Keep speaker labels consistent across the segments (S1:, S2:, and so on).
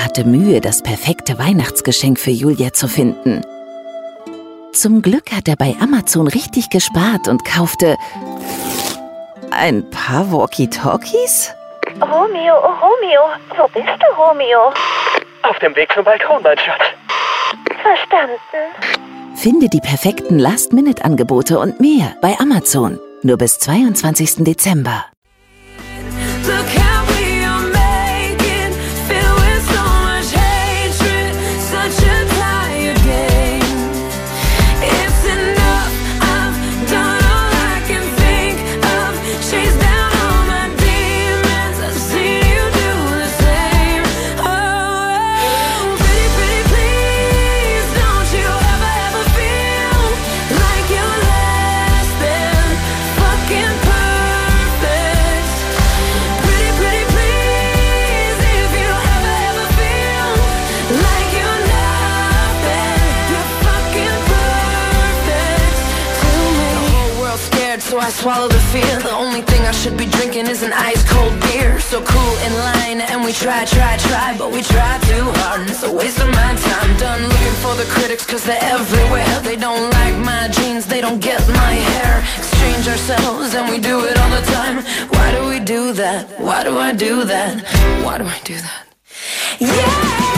S1: hatte Mühe, das perfekte Weihnachtsgeschenk für Julia zu finden. Zum Glück hat er bei Amazon richtig gespart und kaufte ein paar Walkie-Talkies?
S2: Romeo, wo bist du, Romeo?
S3: Auf dem Weg zum Balkon, mein Schatz.
S2: Verstanden.
S1: Finde die perfekten Last-Minute-Angebote und mehr bei Amazon. Nur bis 22. Dezember.
S4: I swallow the fear. The only thing I should be drinking is an ice cold beer. So cool in line and we try, but we try too hard and it's a waste of my time. Done looking for the critics cause they're everywhere. They don't like my jeans, they don't get my hair. Exchange ourselves and we do it all the time. Why do we do that? Why do I do that? Why do I do that? Yeah!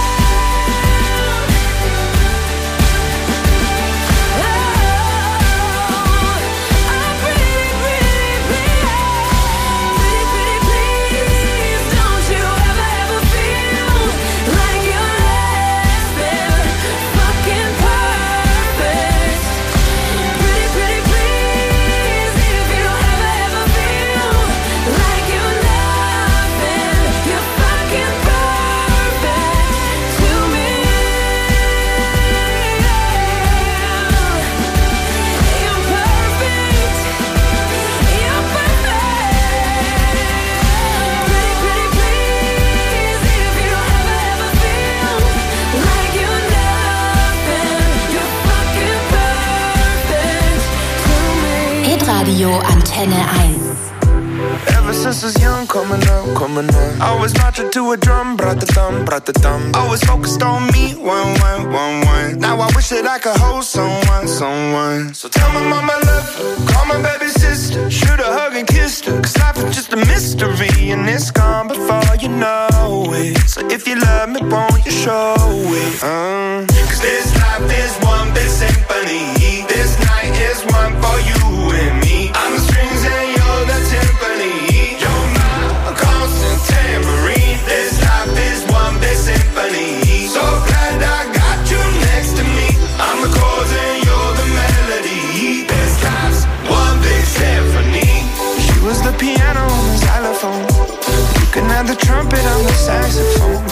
S5: Radio Antenne 1.
S6: Ever since I was young, coming up. Always marching to a drum, brat-a-dum, brat-a-dum. Always focused on me, one. Now I wish that I could hold someone. So tell my mama I love her, call my baby sister, shoot a hug and kiss her. Cause life is just a mystery and it's gone before you know it. So if you love me, won't you show it? Cause this life is one big symphony. This night is one for you and me. I'm the strings and you're the timpani. You're my constant tambourine. This life is one big symphony. So glad I got you next to me. I'm the chords and you're the melody. This life's one big symphony. She was the piano on the xylophone. You can have the trumpet on the saxophone.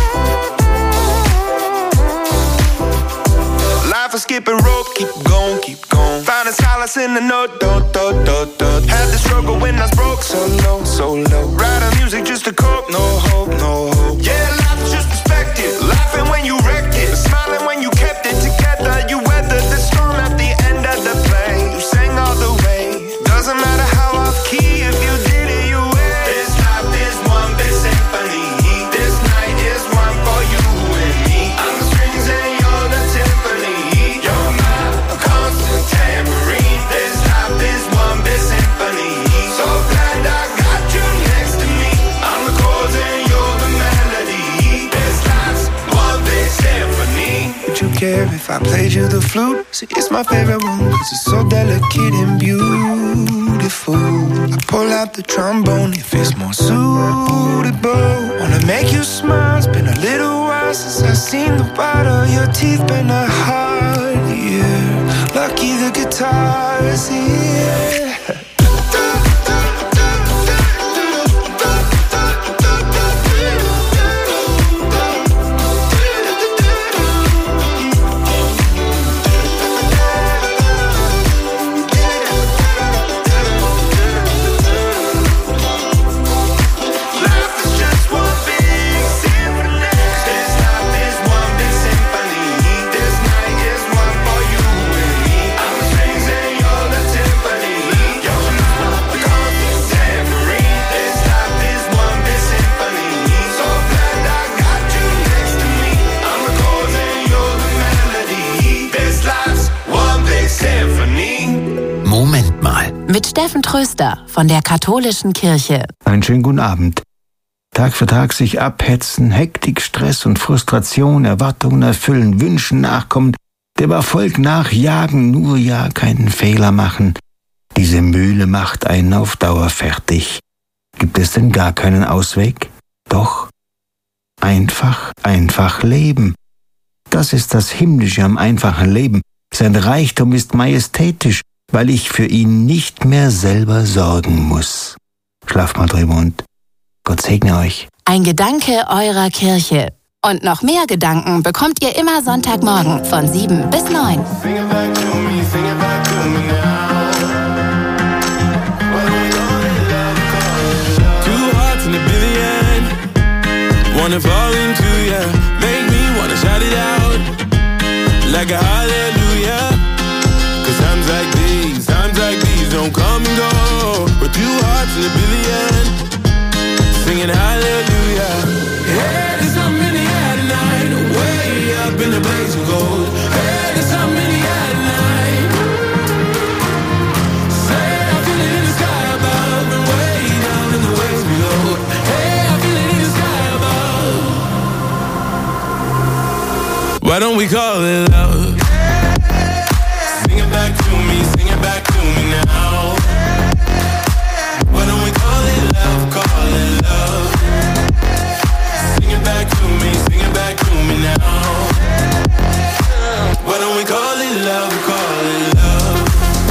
S6: Life is skipping rope, keep going. Finding solace in the note, dot. Had the struggle when I was broke, so low. Writing music just to cope, no hope. Yeah, life is just perspective. Laughing when you wrecked it, smiling when you kept it together. You weathered the storm at the end of the play. You sang all the way. Doesn't matter how off key, if you did it, you win. This life is one big symphony. This night is one for you and me. I'm the strings and you're the timpani. You're my constant tambourine. This life is one big symphony. So glad I got you next to me. I'm the chords and you're the melody. This life's one big symphony. Would you care if I played you the flute? See, it's my favorite one cause it's so delicate and beautiful. I pull out the trombone if it's more suitable. Wanna make you smile, it's been a little while since I've seen the white of your teeth. Been a hard year, lucky the guitar's here. This night is one for you and me. I'm the strings and you're the timpani.
S5: mit Steffen Tröster von der Katholischen Kirche.
S7: Einen schönen guten Abend. Tag für Tag sich abhetzen, Hektik, Stress und Frustration, Erwartungen erfüllen, Wünschen nachkommen, dem Erfolg nachjagen, nur ja keinen Fehler machen. Diese Mühle macht einen auf Dauer fertig. Gibt es denn gar keinen Ausweg? Doch. Einfach leben. Das ist das Himmlische am einfachen Leben. Sein Reichtum ist majestätisch, weil ich für ihn nicht mehr selber sorgen muss. Schlaft mal drüber und Gott segne euch.
S5: Ein Gedanke eurer Kirche. Und noch mehr Gedanken bekommt ihr immer Sonntagmorgen von 7 bis 9.
S6: Wanna fall into ya, make me wanna shout it out like a hallelujah. 'Cause times like these don't come and go. But 2 hearts in a billion, singing hallelujah. Hey, there's something in the air tonight, way up in the blaze of gold. Hey, there's something in the air tonight. Say I feel it in the sky above and way down in the waves below. Hey, I feel it in the sky above. Why don't we call it love? Sing it back to me, sing it back to me now. Why don't we call it love, call it love? Sing it back to me now. Why don't we call it love, call it love?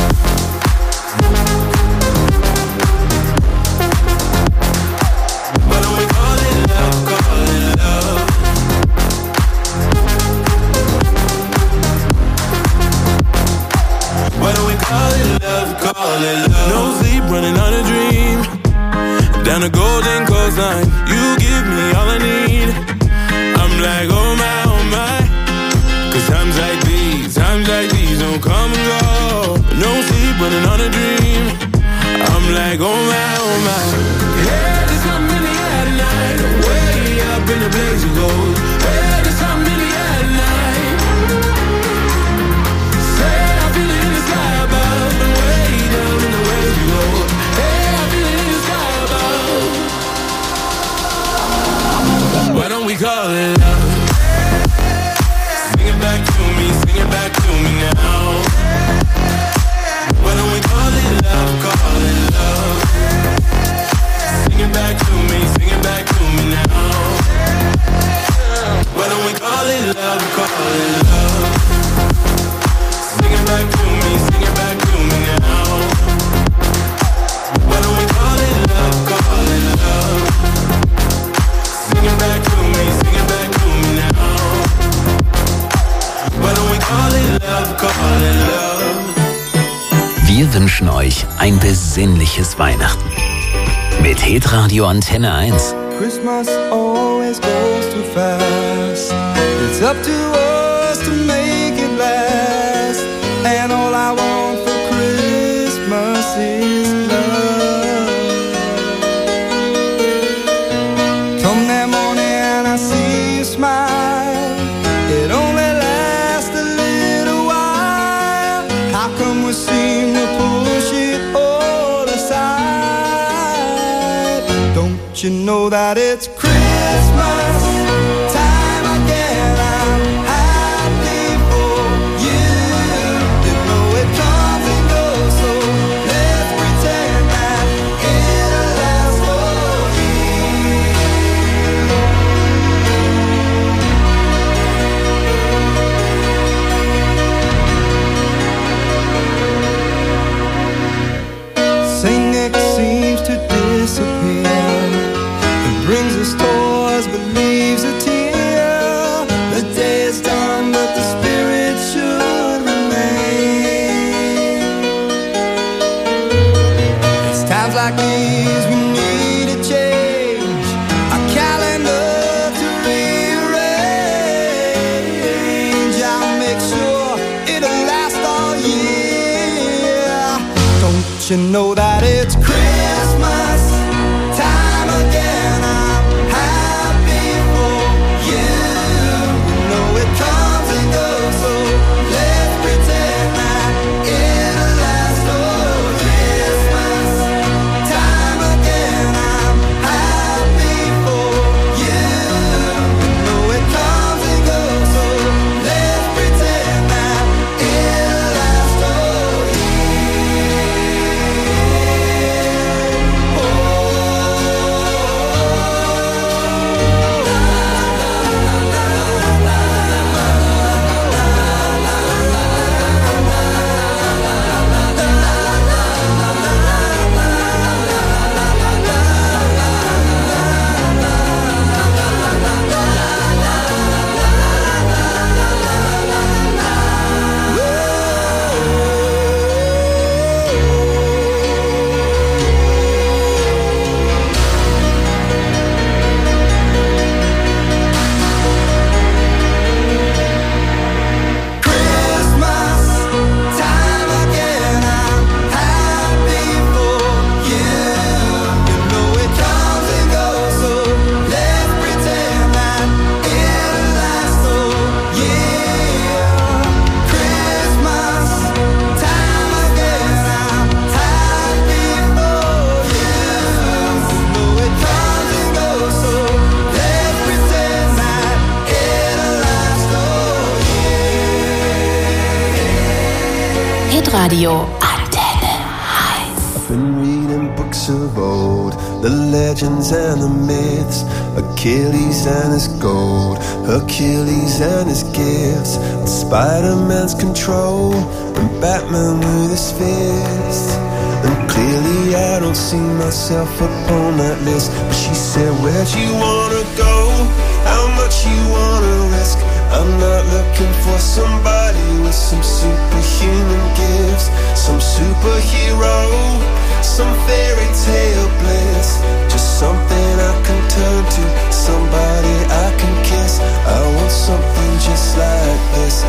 S6: Why don't we call it love, call it love? Why don't we call it love, call it love? No sleep, running on a dream. Down the golden coastline, you give me all I need. I'm like, oh my, oh my. 'Cause times like these don't come and go. No sleep, running on a dream. I'm like, oh my, oh my. Yeah, there's something in the air tonight, way up in the blaze of gold. Yeah, there's something in the air tonight. Say I feel it in the sky above and way down in the waves below. Hey, I feel it in the sky above. Why don't we call it love? Sing it back to me now. Why don't we call it love, call it love? Sing it back to me now. Why don't we call it love, call it love? Sing it back to me now. Why don't we call it love, call it love? Sing it back to me now. Why don't we call it love, call it love?
S8: Wir wünschen euch ein besinnliches Weihnachten. Mit Hitradio Antenne 1.
S9: Christmas always goes too fast. It's up to us to make it last. And all I want for Christmas is love. Come that morning, I see you smile. It only lasts a little while. How come we seem to push it all aside? Don't you know that it's Christmas time again? I'm happy for you. You know it comes and goes, so let's pretend that it'll last for you. Saint Nick seems to disappear. It brings us toys but leaves a tear. The day is done but the spirit should remain. It's times like these we need a change. A calendar to rearrange. I'll make sure it'll last all year. Don't you know that it's Christmas time again? I'm happy for you. You know it comes and goes, so let's pretend that it'll last all year.
S5: Hitradio Antenne Heiß.
S9: I've been reading books of old, the legends and the myths, Achilles and his gold, Hercules and his gifts, and Spider-Man's control, and Batman with his fists. And clearly I don't see myself upon that list. But she said, where'd you wanna go? How much you wanna risk? I'm not looking for somebody with some superhuman gifts, some superhero, some fairy tale bliss. Just something I can turn to, somebody I can kiss. I want something just like this.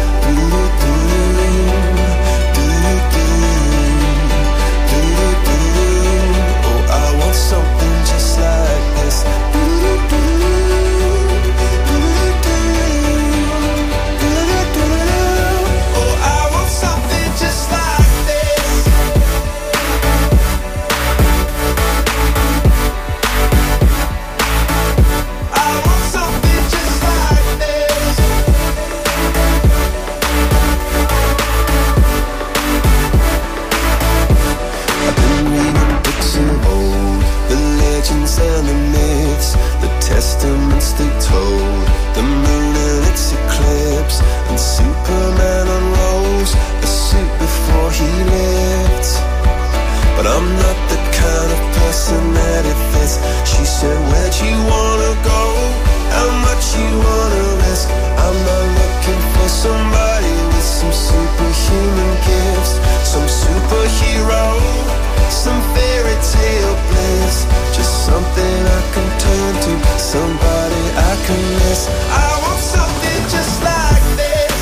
S9: Oh, I want something just like this. And the myths, the testaments they told, the moon and its eclipse, and Superman unrolls a suit before he lived. But I'm not the kind of person that it fits. She said, where'd you wanna go? How much you wanna risk? I'm not looking for somebody with some superhuman gifts, some superhero, some fairy tale bliss. Just something I can turn to, somebody I can miss. I want something just like this.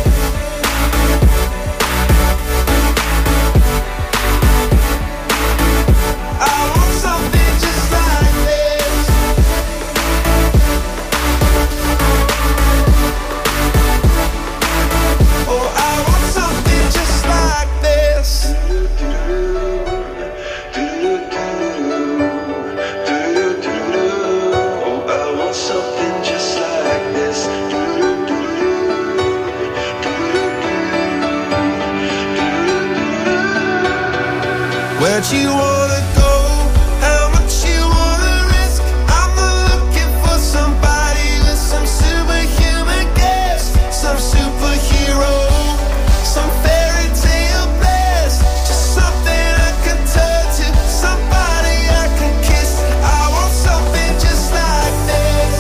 S9: I want something just like this. Oh, I want something just like this. Something just like this. Where'd you wanna go? How much you wanna risk? I'm not looking for somebody with some superhuman gifts, some superhero, some fairy tale bliss. Just something I can turn to, somebody I can kiss. I want something just like this.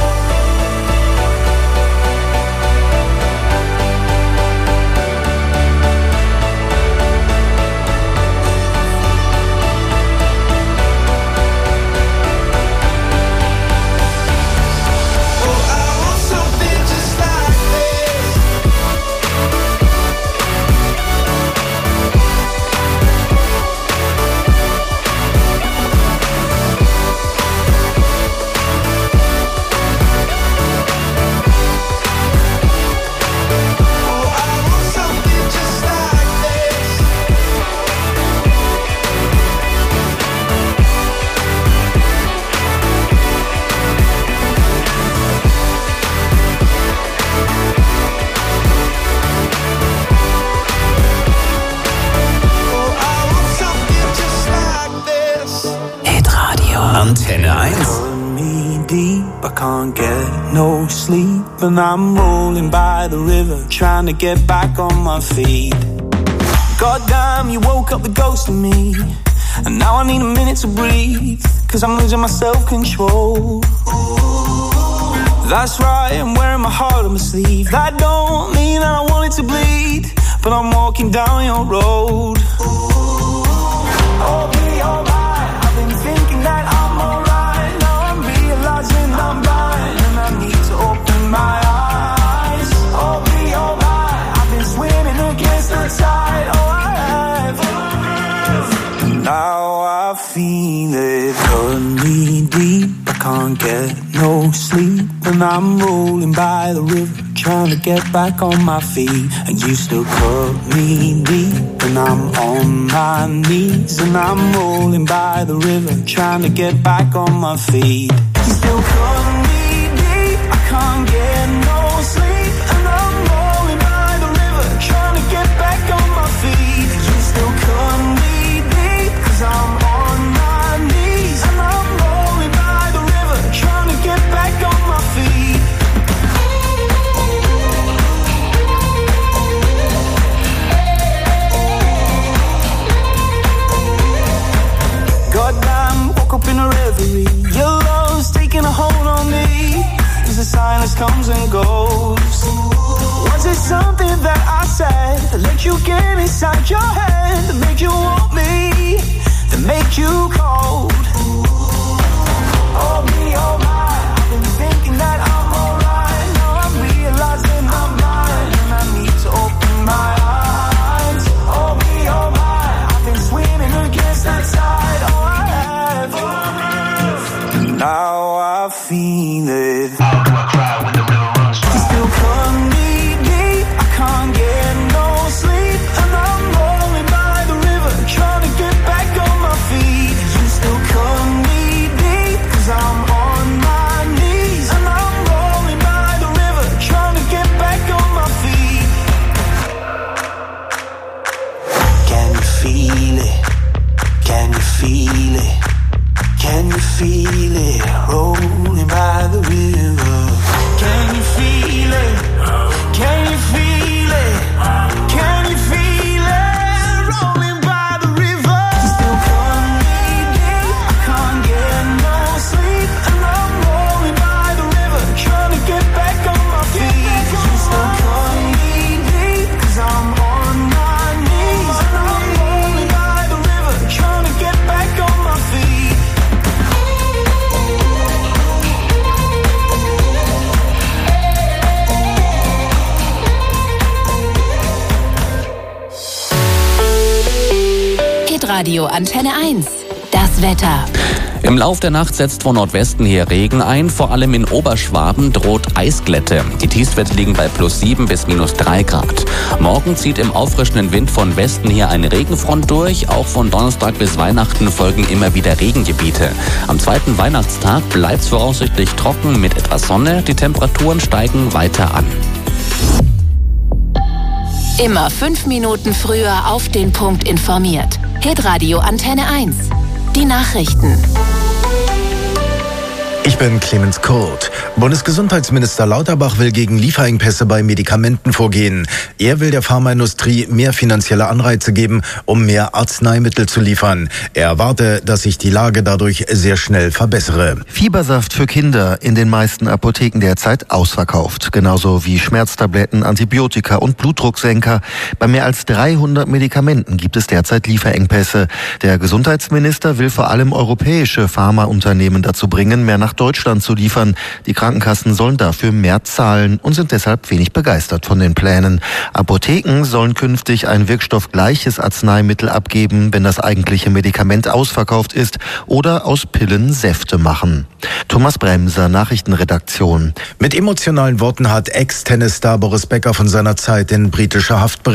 S8: Antenne 1.
S10: Me deep, I can't get no sleep, and I'm rolling by the river, trying to get back on my feet. Goddamn, you woke up the ghost in me, and now I need a minute to breathe, 'cause I'm losing my self-control. That's right, I'm wearing my heart on my sleeve. That don't mean that I want it to bleed, but I'm walking down your road. Oh, me, oh, my, I've been thinking that I'm alright. Now I'm realizing I'm blind, and I need to open my eyes. Oh, me, oh, my, I've been swimming against the tide. Oh, I have. And now I feel it, cut me deep. I can't get no sleep, and I'm rolling by the river, trying to get back on my feet. And you still cut me deep, and I'm on my knees, and I'm rolling by the river, trying to get back on my feet. You still cut me deep, I can't get no sleep, and I'm rolling by the river, trying to get back on my feet. misery. Your love's taking a hold on me. As the silence comes and goes. Was it something that I said that let you get inside your head, that make you want me, that make you cold? Oh me, oh my, I've been thinking that I'm alright. Now I'm realizing I'm blind and I need to open my eyes. Oh me, oh my, I've been swimming against the tide. Oh I have, and now I feel it. How do I cry when the river runs dry? You still come need me, I can't get no sleep, and I'm rolling by the river, trying to get back on my feet. You still come need me, 'cause I'm on my knees, and I'm rolling by the river, trying to get back on my feet. Can you feel it? Can you feel it? Can you feel it? Rolling by the river. Can you feel it? Can you feel it? Can you feel it? Rolling by the river. You still come need me, I can't get no sleep, and I'm rolling by the river, trying to get back on my feet. You still come need me, 'cause I'm on my knees, and I'm rolling by the river, trying to get back on my feet.
S5: Hitradio Antenne 1. Das Wetter.
S11: Im Lauf der Nacht setzt von Nordwesten her Regen ein. Vor allem in Oberschwaben droht Eisglätte. Die Tiefstwerte liegen bei +7 bis -3 Grad. Morgen zieht im auffrischenden Wind von Westen her eine Regenfront durch. Auch von Donnerstag bis Weihnachten folgen immer wieder Regengebiete. Am zweiten Weihnachtstag bleibt es voraussichtlich trocken mit etwas Sonne. Die Temperaturen steigen weiter an.
S5: Immer 5 Minuten früher auf den Punkt informiert. Hitradio Antenne 1. Die Nachrichten.
S12: Ich bin Clemens Kurt. Bundesgesundheitsminister Lauterbach will gegen Lieferengpässe bei Medikamenten vorgehen. Er will der Pharmaindustrie mehr finanzielle Anreize geben, um mehr Arzneimittel zu liefern. Er erwarte, dass sich die Lage dadurch sehr schnell verbessere.
S13: Fiebersaft für Kinder in den meisten Apotheken derzeit ausverkauft. Genauso wie Schmerztabletten, Antibiotika und Blutdrucksenker. Bei mehr als 300 Medikamenten gibt es derzeit Lieferengpässe. Der Gesundheitsminister will vor allem europäische Pharmaunternehmen dazu bringen, mehr nach Deutschland zu liefern. Die Krankenkassen sollen dafür mehr zahlen und sind deshalb wenig begeistert von den Plänen. Apotheken sollen künftig ein wirkstoffgleiches Arzneimittel abgeben, wenn das eigentliche Medikament ausverkauft ist, oder aus Pillen Säfte machen. Thomas Bremser, Nachrichtenredaktion.
S12: Mit emotionalen Worten hat Ex-Tennisstar Boris Becker von seiner Zeit in britischer Haft berichtet.